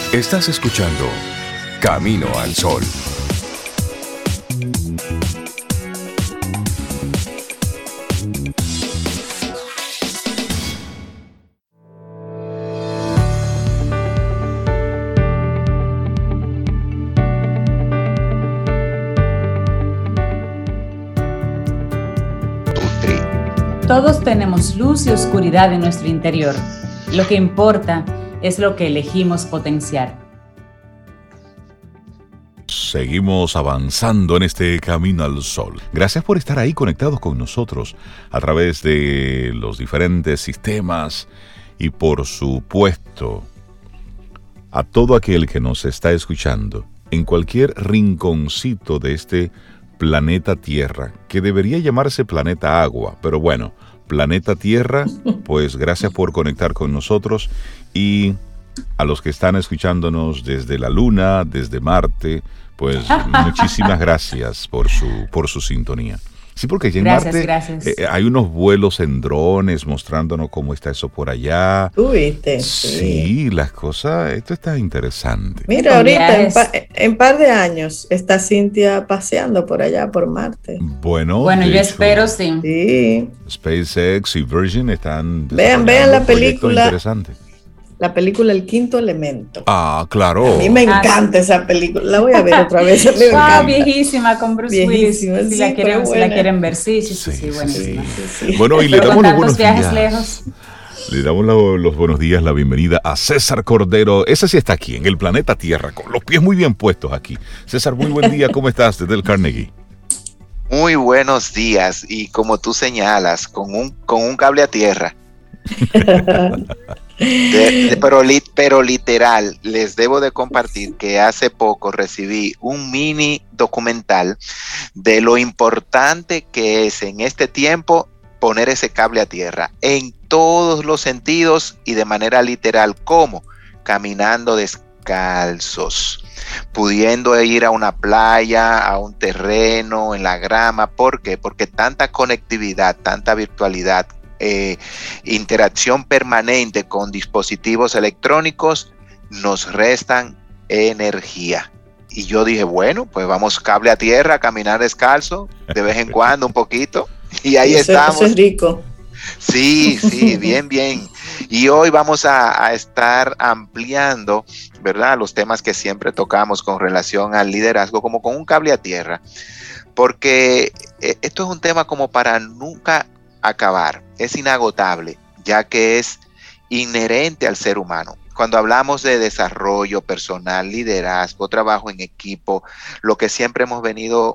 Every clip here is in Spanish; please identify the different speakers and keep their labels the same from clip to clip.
Speaker 1: Estás escuchando Camino al Sol.
Speaker 2: Todos tenemos luz y oscuridad en nuestro interior. Lo que importa es lo que elegimos potenciar.
Speaker 3: Seguimos avanzando en este Camino al Sol. Gracias por estar ahí conectados con nosotros a través de los diferentes sistemas y, por supuesto, a todo aquel que nos está escuchando en cualquier rinconcito de este planeta Tierra, que debería llamarse planeta Agua, pero bueno, planeta Tierra, pues gracias por conectar con nosotros, y a los que están escuchándonos desde la Luna, desde Marte, pues muchísimas gracias por su sintonía. Sí, porque ya en Marte hay unos vuelos en drones mostrándonos cómo está eso por allá.
Speaker 4: ¿Tú viste?
Speaker 3: Sí, las cosas, esto está interesante.
Speaker 4: Mira, ahorita en par de años está Cintia paseando por allá por Marte.
Speaker 3: Bueno,
Speaker 2: yo espero sí.
Speaker 3: SpaceX y Virgin están
Speaker 4: vean la película interesante. La película El Quinto Elemento.
Speaker 3: Ah, claro.
Speaker 4: A mí me encanta esa película. La voy a ver otra vez.
Speaker 2: Viejísima con Bruce Willis. Si la quieren ver, sí, buenísima.
Speaker 3: Sí. Bueno, y le damos los buenos días. Lejos. Le damos los buenos días, la bienvenida a César Cordero. Ese sí está aquí, en el planeta Tierra, con los pies muy bien puestos aquí. César, muy buen día. ¿Cómo estás desde el Carnegie?
Speaker 5: Muy buenos días. Y como tú señalas, con un cable a tierra. Pero literal, les debo de compartir que hace poco recibí un mini documental de lo importante que es en este tiempo poner ese cable a tierra en todos los sentidos y de manera literal, como caminando descalzos, pudiendo ir a una playa, a un terreno, en la grama. ¿Por qué? Porque tanta conectividad, tanta virtualidad, interacción permanente con dispositivos electrónicos nos restan energía. Y yo dije, bueno, pues vamos cable a tierra, a caminar descalzo, de vez en cuando un poquito, y ahí estamos.
Speaker 4: Eso es rico.
Speaker 5: Sí, bien. Y hoy vamos a estar ampliando, ¿verdad?, los temas que siempre tocamos con relación al liderazgo, como con un cable a tierra, porque esto es un tema como para nunca acabar, es inagotable, ya que es inherente al ser humano. Cuando hablamos de desarrollo personal, liderazgo, trabajo en equipo, lo que siempre hemos venido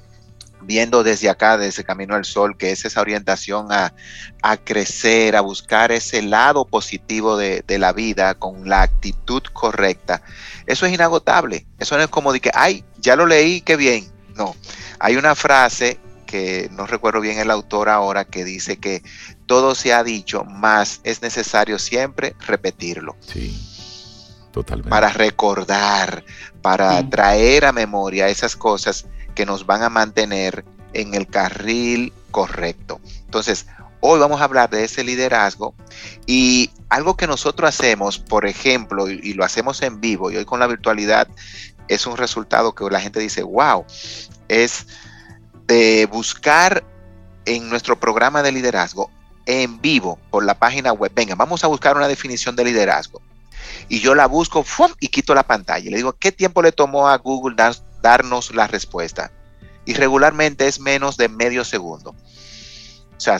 Speaker 5: viendo desde acá, desde Camino al Sol, que es esa orientación a crecer, a buscar ese lado positivo de la vida con la actitud correcta, eso es inagotable. Eso no es como de que, ay, ya lo leí, qué bien. No, hay una frase que no recuerdo bien el autor ahora, que dice que todo se ha dicho, más es necesario siempre repetirlo.
Speaker 3: Sí, totalmente. Para
Speaker 5: recordar, para traer a memoria esas cosas que nos van a mantener en el carril correcto. Entonces, hoy vamos a hablar de ese liderazgo, y algo que nosotros hacemos, por ejemplo, y lo hacemos en vivo, y hoy con la virtualidad es un resultado que la gente dice, wow, es de buscar en nuestro programa de liderazgo en vivo por la página web. Venga, vamos a buscar una definición de liderazgo. Y yo la busco y quito la pantalla. Le digo, ¿qué tiempo le tomó a Google darnos la respuesta? Y regularmente es menos de medio segundo. O sea,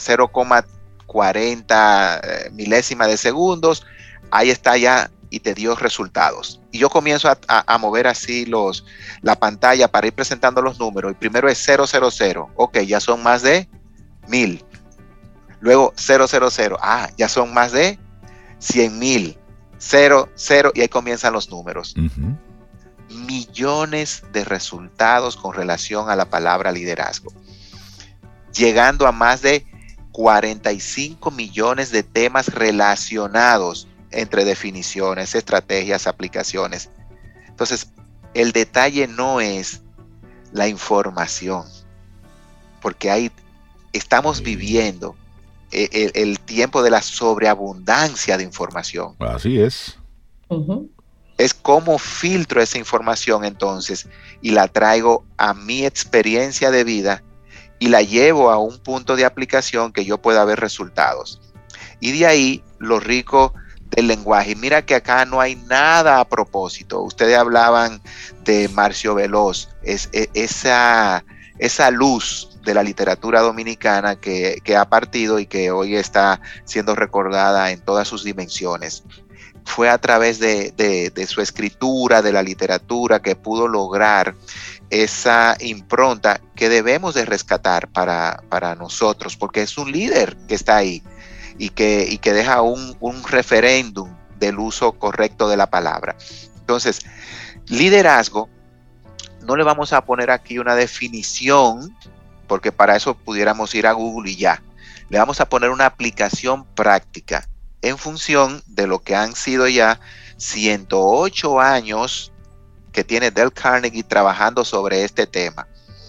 Speaker 5: 0,40 milésima de segundos. Ahí está ya, y te dio resultados. Y yo comienzo a mover así la pantalla para ir presentando los números. Y primero es 000. Ok, ya son más de 1000. Luego 000. Ya son más de 100,000. 0. Y ahí comienzan los números.
Speaker 3: Uh-huh.
Speaker 5: Millones de resultados con relación a la palabra liderazgo. Llegando a más de 45 millones de temas relacionados entre definiciones, estrategias, aplicaciones. Entonces, el detalle no es la información, porque estamos viviendo el tiempo de la sobreabundancia de información.
Speaker 3: Así es.
Speaker 4: Uh-huh.
Speaker 5: es cómo filtro esa información entonces y la traigo a mi experiencia de vida y la llevo a un punto de aplicación que yo pueda ver resultados. Y de ahí lo rico del lenguaje. Mira que acá no hay nada a propósito. Ustedes hablaban de Marcio Veloz, esa luz de la literatura dominicana que ha partido y que hoy está siendo recordada en todas sus dimensiones. Fue a través de su escritura, de la literatura, que pudo lograr esa impronta que debemos de rescatar para nosotros, porque es un líder que está ahí y que deja un referéndum del uso correcto de la palabra. Entonces, liderazgo, no le vamos a poner aquí una definición, porque para eso pudiéramos ir a Google y ya. Le vamos a poner una aplicación práctica en función de lo que han sido ya 108 años que tiene Dale Carnegie trabajando sobre este tema.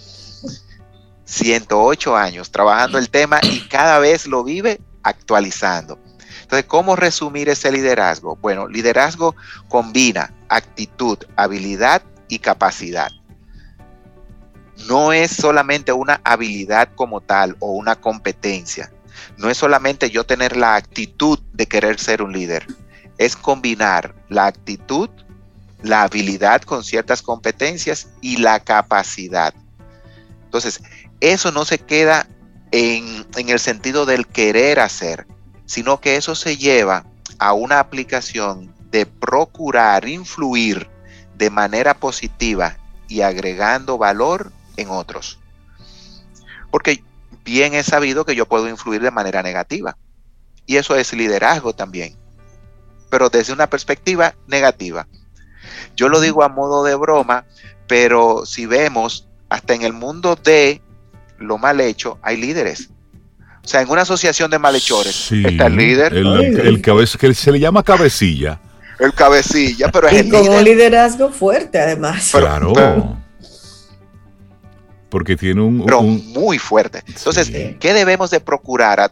Speaker 5: 108 años trabajando el tema y cada vez lo vive actualizando. Entonces, ¿cómo resumir ese liderazgo? Bueno, liderazgo combina actitud, habilidad y capacidad. No es solamente una habilidad como tal o una competencia. No es solamente yo tener la actitud de querer ser un líder. Es combinar la actitud, la habilidad con ciertas competencias y la capacidad. Entonces, eso no se queda en el sentido del querer hacer, sino que eso se lleva a una aplicación de procurar influir de manera positiva y agregando valor en otros. Porque bien es sabido que yo puedo influir de manera negativa. Y eso es liderazgo también. Pero desde una perspectiva negativa. Yo lo digo a modo de broma, pero si vemos, hasta en el mundo de lo mal hecho, hay líderes. O sea, en una asociación de malhechores, sí, está el líder.
Speaker 3: El que se le llama cabecilla.
Speaker 5: El cabecilla, pero es
Speaker 4: y
Speaker 5: el
Speaker 4: con
Speaker 5: líder.
Speaker 4: Un liderazgo fuerte, además.
Speaker 3: Claro. Porque tiene
Speaker 5: pero muy fuerte. Entonces, sí. ¿Qué debemos de procurar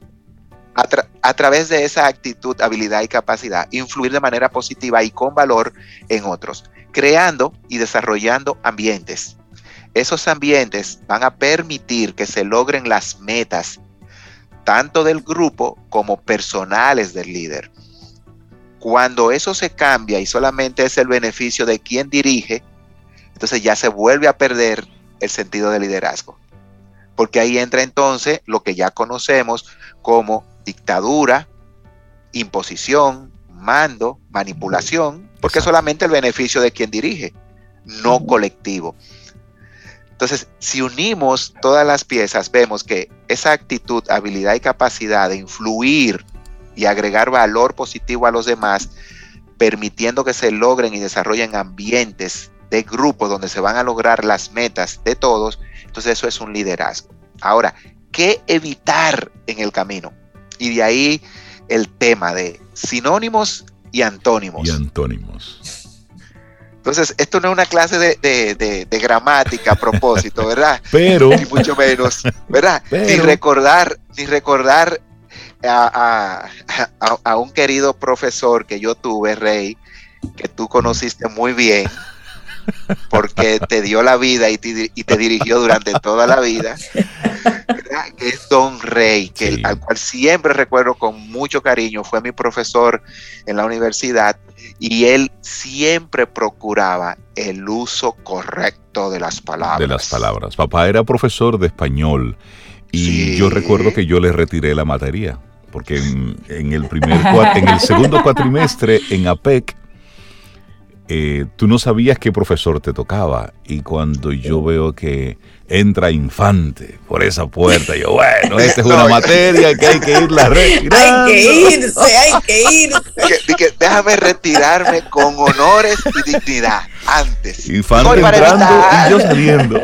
Speaker 5: a través de esa actitud, habilidad y capacidad? Influir de manera positiva y con valor en otros, creando y desarrollando ambientes. Esos ambientes van a permitir que se logren las metas, tanto del grupo como personales del líder. Cuando eso se cambia y solamente es el beneficio de quien dirige, entonces ya se vuelve a perder el sentido de liderazgo. Porque ahí entra entonces lo que ya conocemos como dictadura, imposición, mando, manipulación, porque es solamente el beneficio de quien dirige, no colectivo. Entonces, si unimos todas las piezas, vemos que esa actitud, habilidad y capacidad de influir y agregar valor positivo a los demás, permitiendo que se logren y desarrollen ambientes de grupo donde se van a lograr las metas de todos, entonces eso es un liderazgo. Ahora, ¿qué evitar en el camino? Y de ahí el tema de sinónimos y antónimos. Entonces, esto no es una clase de gramática a propósito, ¿verdad?
Speaker 3: Pero.
Speaker 5: Ni mucho menos, ¿verdad? Ni recordar a un querido profesor que yo tuve, Rey, que tú conociste muy bien, porque te dio la vida y te dirigió durante toda la vida, ¿verdad? Que es Don Rey, sí. Al cual siempre recuerdo con mucho cariño. Fue mi profesor en la universidad y él siempre procuraba el uso correcto de las palabras.
Speaker 3: Papá era profesor de español y sí. Yo recuerdo que yo le retiré la materia porque en el segundo cuatrimestre en APEC tú no sabías qué profesor te tocaba, y cuando yo veo que entra Infante por esa puerta, yo, bueno, esta es una materia que hay que irla retirando.
Speaker 4: Hay que irse.
Speaker 5: Déjame retirarme con honores y dignidad antes.
Speaker 3: Infante entrando y yo saliendo.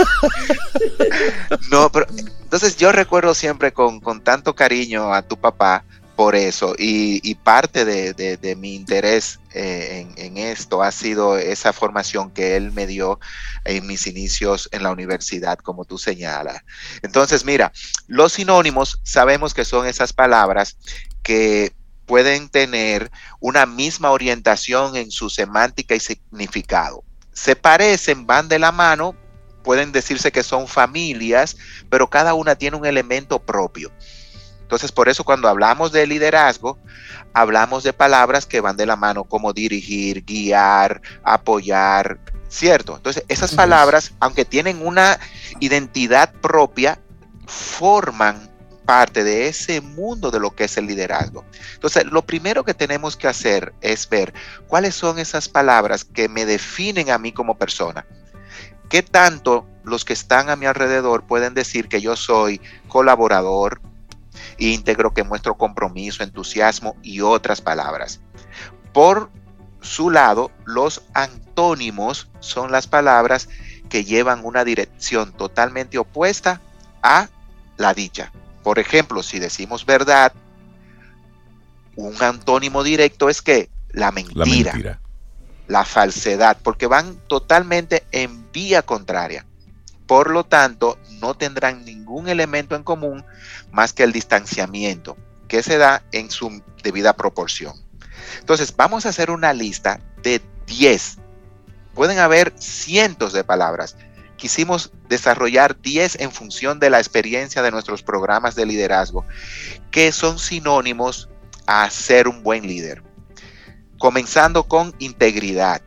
Speaker 5: No, pero entonces yo recuerdo siempre con tanto cariño a tu papá por eso, y parte de mi interés en esto ha sido esa formación que él me dio en mis inicios en la universidad, como tú señalas. Entonces, mira, los sinónimos sabemos que son esas palabras que pueden tener una misma orientación en su semántica y significado. Se parecen, van de la mano, pueden decirse que son familias, pero cada una tiene un elemento propio. Entonces, por eso cuando hablamos de liderazgo, hablamos de palabras que van de la mano, como dirigir, guiar, apoyar, ¿cierto? Entonces, esas palabras, aunque tienen una identidad propia, forman parte de ese mundo de lo que es el liderazgo. Entonces, lo primero que tenemos que hacer es ver cuáles son esas palabras que me definen a mí como persona. ¿Qué tanto los que están a mi alrededor pueden decir que yo soy colaborador, íntegro, que muestro compromiso, entusiasmo y otras palabras? Por su lado, los antónimos son las palabras que llevan una dirección totalmente opuesta a la dicha. Por ejemplo, si decimos verdad, un antónimo directo es que la mentira, la falsedad, porque van totalmente en vía contraria. Por lo tanto, no tendrán ningún elemento en común más que el distanciamiento, que se da en su debida proporción. Entonces, vamos a hacer una lista de 10. Pueden haber cientos de palabras. Quisimos desarrollar 10 en función de la experiencia de nuestros programas de liderazgo, que son sinónimos a ser un buen líder. Comenzando con integridad.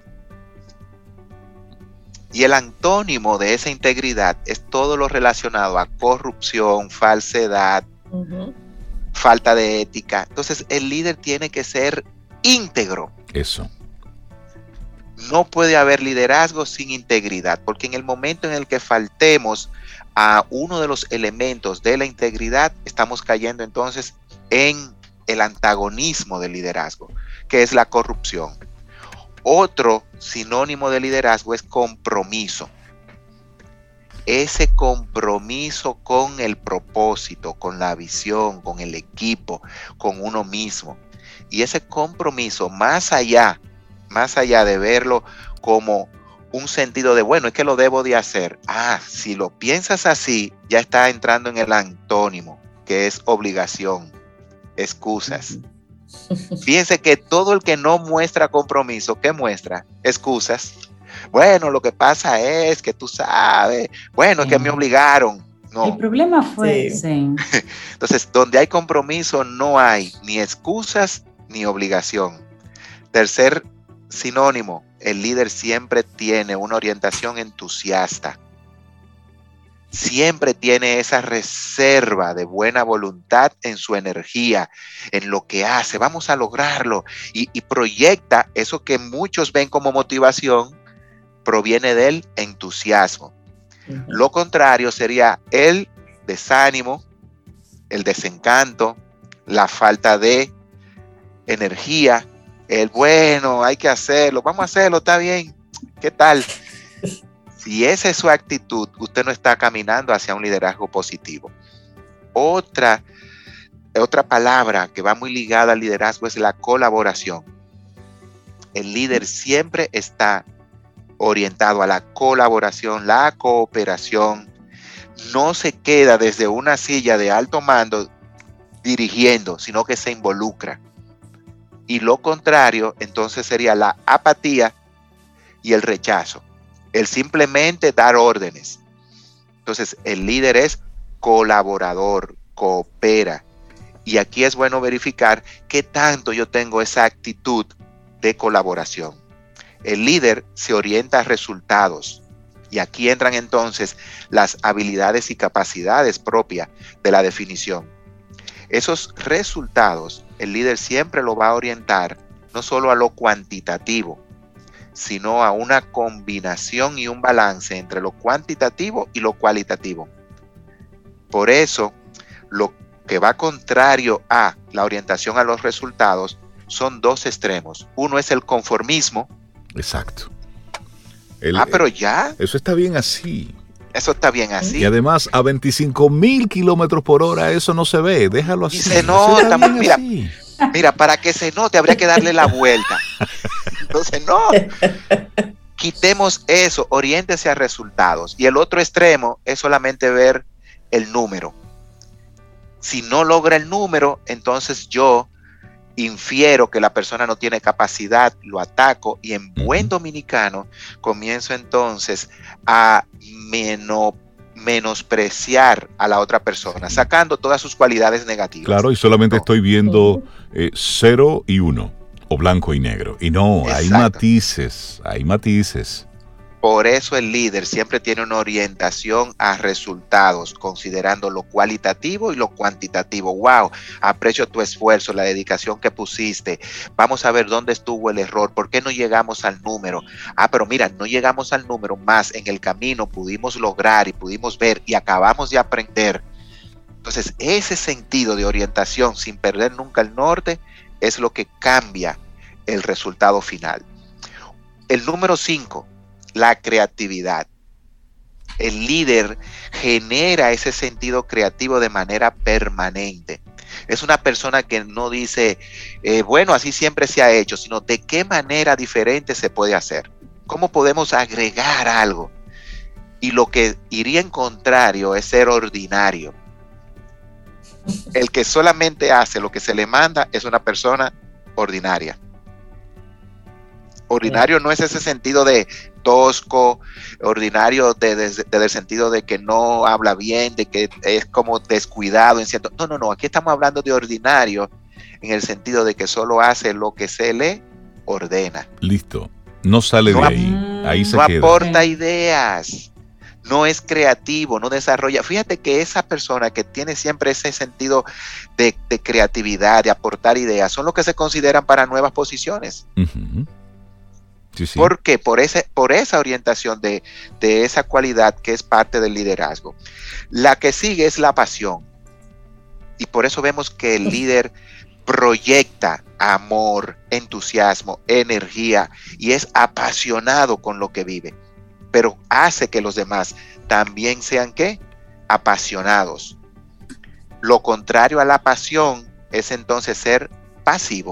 Speaker 5: Y el antónimo de esa integridad es todo lo relacionado a corrupción, falsedad, falta de ética. Entonces, el líder tiene que ser íntegro.
Speaker 3: Eso.
Speaker 5: No puede haber liderazgo sin integridad, porque en el momento en el que faltemos a uno de los elementos de la integridad, estamos cayendo entonces en el antagonismo del liderazgo, que es la corrupción. Otro sinónimo de liderazgo es compromiso. Ese compromiso con el propósito, con la visión, con el equipo, con uno mismo. Y ese compromiso, más allá de verlo como un sentido de, bueno, es que lo debo de hacer. Si lo piensas así, ya está entrando en el antónimo, que es obligación, excusas. Fíjense que todo el que no muestra compromiso, ¿qué muestra? Excusas. Bueno, lo que pasa es que tú sabes, bueno, es que me obligaron. No.
Speaker 2: El problema fue, sí.
Speaker 5: Entonces, donde hay compromiso no hay ni excusas ni obligación. Tercer sinónimo, el líder siempre tiene una orientación entusiasta. Siempre tiene esa reserva de buena voluntad en su energía, en lo que hace. Vamos a lograrlo. Y proyecta eso que muchos ven como motivación, proviene del entusiasmo. Lo contrario sería el desánimo, el desencanto, la falta de energía, el bueno, hay que hacerlo, vamos a hacerlo, está bien, ¿qué tal? Si esa es su actitud, usted no está caminando hacia un liderazgo positivo. Otra palabra que va muy ligada al liderazgo es la colaboración. El líder siempre está orientado a la colaboración, la cooperación. No se queda desde una silla de alto mando dirigiendo, sino que se involucra. Y lo contrario, entonces, sería la apatía y el rechazo. El simplemente dar órdenes. Entonces, el líder es colaborador, coopera. Y aquí es bueno verificar qué tanto yo tengo esa actitud de colaboración. El líder se orienta a resultados. Y aquí entran entonces las habilidades y capacidades propias de la definición. Esos resultados, el líder siempre lo va a orientar no solo a lo cuantitativo, sino a una combinación y un balance entre lo cuantitativo y lo cualitativo. Por eso, lo que va contrario a la orientación a los resultados son dos extremos. Uno es el conformismo.
Speaker 3: Exacto.
Speaker 5: Pero ya.
Speaker 3: Eso está bien así.
Speaker 5: Eso está bien así.
Speaker 3: Y además, a 25,000 kilómetros por hora, eso no se ve. Déjalo así.
Speaker 5: Y se nota. Mira, para que se note, habría que darle la vuelta. Entonces, no. Quitemos eso, oriéntese a resultados. Y el otro extremo es solamente ver el número. Si no logra el número, entonces yo infiero que la persona no tiene capacidad, lo ataco y en buen dominicano comienzo entonces a menospreciar a la otra persona, sacando todas sus cualidades negativas.
Speaker 3: Claro, y solamente estoy viendo 0 y 1, o blanco y negro. Y no, hay matices. Por
Speaker 5: eso el líder siempre tiene una orientación a resultados, considerando lo cualitativo y lo cuantitativo. Wow, aprecio tu esfuerzo, la dedicación que pusiste. Vamos a ver dónde estuvo el error, por qué no llegamos al número. Pero mira, no llegamos al número, más en el camino pudimos lograr y pudimos ver y acabamos de aprender. Entonces, ese sentido de orientación sin perder nunca el norte es lo que cambia el resultado final. El número 5. La creatividad. El líder genera ese sentido creativo de manera permanente. Es una persona que no dice, bueno, así siempre se ha hecho, sino de qué manera diferente se puede hacer. ¿Cómo podemos agregar algo? Y lo que iría en contrario es ser ordinario. El que solamente hace lo que se le manda es una persona ordinaria. Ordinario no es ese sentido de tosco, ordinario desde el sentido de que no habla bien, de que es como descuidado en cierto. No, aquí estamos hablando de ordinario en el sentido de que solo hace lo que se le ordena.
Speaker 3: Listo, no sale de ahí se
Speaker 5: no
Speaker 3: queda.
Speaker 5: Aporta ideas, no es creativo, no desarrolla. Fíjate que esa persona que tiene siempre ese sentido de creatividad, de aportar ideas, son los que se consideran para nuevas posiciones.
Speaker 3: Uh-huh. Sí.
Speaker 5: ¿Por qué? Por esa orientación de esa cualidad que es parte del liderazgo. La que sigue es la pasión. Y por eso vemos que el líder proyecta amor, entusiasmo, energía y es apasionado con lo que vive. Pero hace que los demás también sean ¿qué? Apasionados. Lo contrario a la pasión es entonces ser pasivo.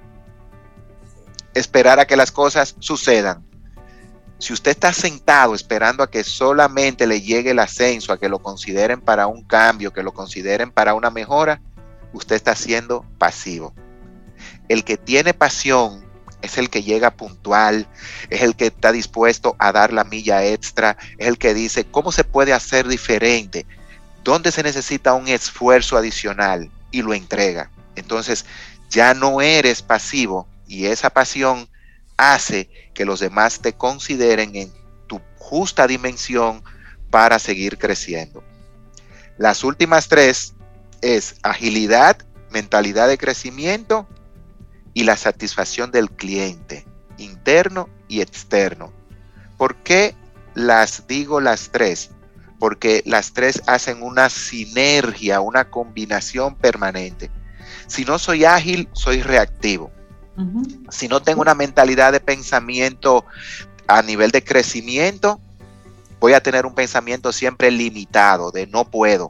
Speaker 5: Esperar a que las cosas sucedan. Si usted está sentado esperando a que solamente le llegue el ascenso, a que lo consideren para un cambio, que lo consideren para una mejora, usted está siendo pasivo. El que tiene pasión es el que llega puntual, es el que está dispuesto a dar la milla extra, es el que dice cómo se puede hacer diferente, dónde se necesita un esfuerzo adicional y lo entrega. Entonces ya no eres pasivo. Y esa pasión hace que los demás te consideren en tu justa dimensión para seguir creciendo. Las últimas 3 es agilidad, mentalidad de crecimiento y la satisfacción del cliente, interno y externo. ¿Por qué las digo las 3? Porque las 3 hacen una sinergia, una combinación permanente. Si no soy ágil, soy reactivo. Si no tengo una mentalidad de pensamiento a nivel de crecimiento, voy a tener un pensamiento siempre limitado de no puedo.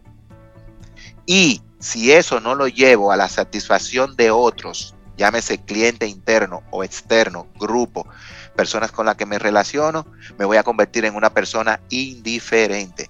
Speaker 5: Y si eso no lo llevo a la satisfacción de otros, llámese cliente interno o externo, grupo, personas con las que me relaciono, me voy a convertir en una persona indiferente.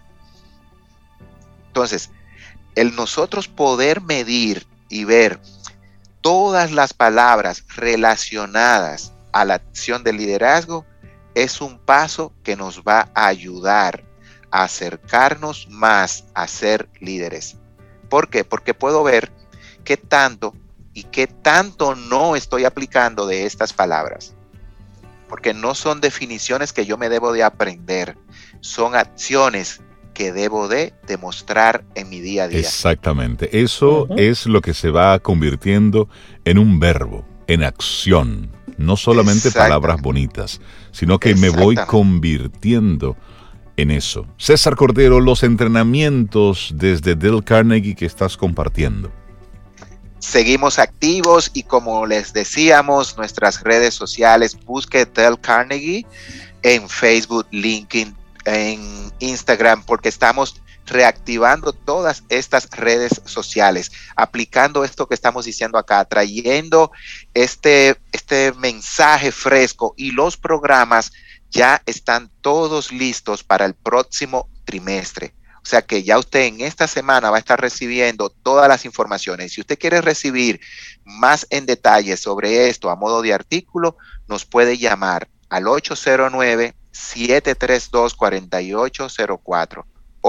Speaker 5: Entonces, el nosotros poder medir y ver todas las palabras relacionadas a la acción del liderazgo es un paso que nos va a ayudar a acercarnos más a ser líderes. ¿Por qué? Porque puedo ver qué tanto y qué tanto no estoy aplicando de estas palabras. Porque no son definiciones que yo me debo de aprender, son acciones que debo de demostrar en mi día a día.
Speaker 3: Exactamente, eso es lo que se va convirtiendo en un verbo, en acción, no solamente palabras bonitas, sino que me voy convirtiendo en eso. César Cordero, los entrenamientos desde Dale Carnegie que estás compartiendo.
Speaker 5: Seguimos activos y como les decíamos, nuestras redes sociales, busque Dale Carnegie en Facebook, LinkedIn, en Instagram, porque estamos reactivando todas estas redes sociales, aplicando esto que estamos diciendo acá, trayendo este mensaje fresco y los programas ya están todos listos para el próximo trimestre. O sea que ya usted en esta semana va a estar recibiendo todas las informaciones. Si usted quiere recibir más en detalle sobre esto a modo de artículo, nos puede llamar al 809-732-4804.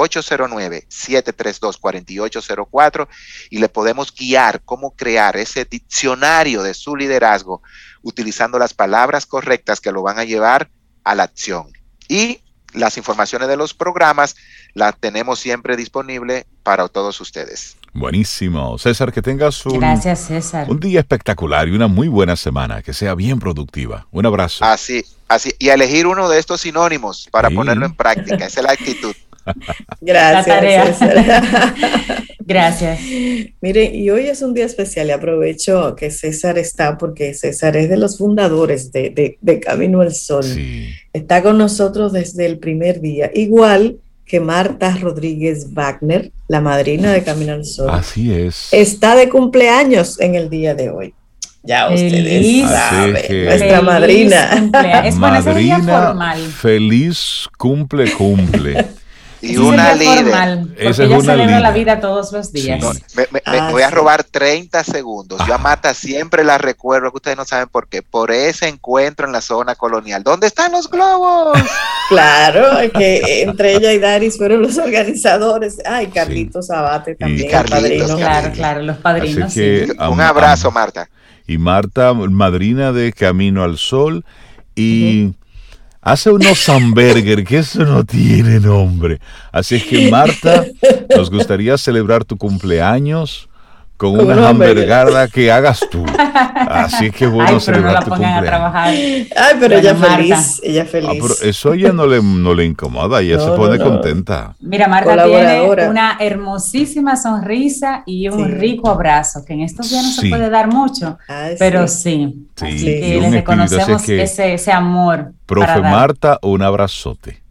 Speaker 5: 809-732-4804 y le podemos guiar cómo crear ese diccionario de su liderazgo utilizando las palabras correctas que lo van a llevar a la acción. Y las informaciones de los programas las tenemos siempre disponibles para todos ustedes.
Speaker 3: Buenísimo. César, que tengas
Speaker 2: Gracias, César.
Speaker 3: un día espectacular y una muy buena semana, que sea bien productiva. Un abrazo.
Speaker 5: Así, y a elegir uno de estos sinónimos para ponerlo en práctica. Esa es la actitud.
Speaker 4: Gracias, César.
Speaker 2: Gracias.
Speaker 4: Mire, y hoy es un día especial y aprovecho que César está porque César es de los fundadores de Camino al Sol.
Speaker 3: Sí.
Speaker 4: Está con nosotros desde el primer día, igual que Marta Rodríguez Wagner, la madrina de Camino al Sol.
Speaker 3: Así es.
Speaker 4: Está de cumpleaños en el día de hoy. Ya ustedes saben, nuestra madrina.
Speaker 2: Es buena, ese día formal.
Speaker 3: Feliz cumple.
Speaker 5: Y una líder.
Speaker 2: Formal, porque ella celebra la vida todos los días.
Speaker 5: Sí. Me voy a robar 30 segundos. Yo a Marta siempre la recuerdo, que ustedes no saben por qué, por ese encuentro en la zona colonial. ¿Dónde están los globos?
Speaker 4: Claro, que entre ella y Daris fueron los organizadores. Ay, Carlitos Abate también, el padrino.
Speaker 2: Claro, los padrinos.
Speaker 3: Que,
Speaker 5: un abrazo, Marta.
Speaker 3: Y Marta, madrina de Camino al Sol, y hace unos hamburgues, que eso no tiene nombre. Así es que, Marta, nos gustaría celebrar tu cumpleaños con una hamburguesa que hagas tú. Así es que bueno celebrar tu cumpleaños.
Speaker 4: Ay, pero ella feliz, ella feliz.
Speaker 3: Pero eso ella no le incomoda, ella se pone contenta.
Speaker 2: Mira, Marta tiene una hermosísima sonrisa y un rico abrazo, que en estos días no se puede dar mucho, pero sí. Así que le reconocemos ese amor.
Speaker 3: Profe Marta, un abrazote.